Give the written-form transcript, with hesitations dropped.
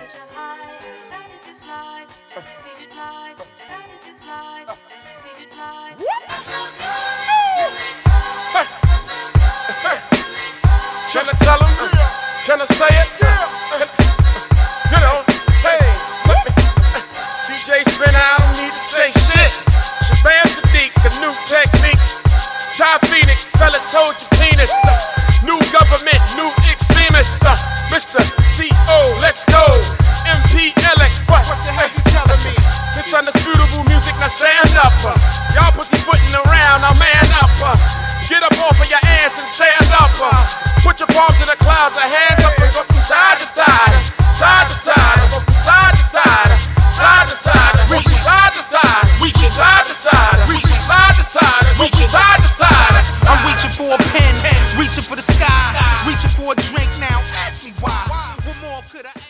Can I tell him? Can I say it? You know, hey, let me. DJ Spin, I don't need to say shit. Shabam Sadiq, the new technique. Ty Phoenix, fellas, hold your penis. New government, new extremists. Mr. CO, let's go. MPLX, what the heck you telling me? This undisputable music, now stand up. Y'all pussyfooting around, now man up. Get up off of your ass and stand up. Put your palms in the clouds, and hands up and go from side to side, side to side, go from side to side, side to side, reaching side to side, reaching side to side, reaching side to side, reaching side to side. I'm reaching for a pen, reaching for the sky, reaching for a drink now. Ask me why. What more could I?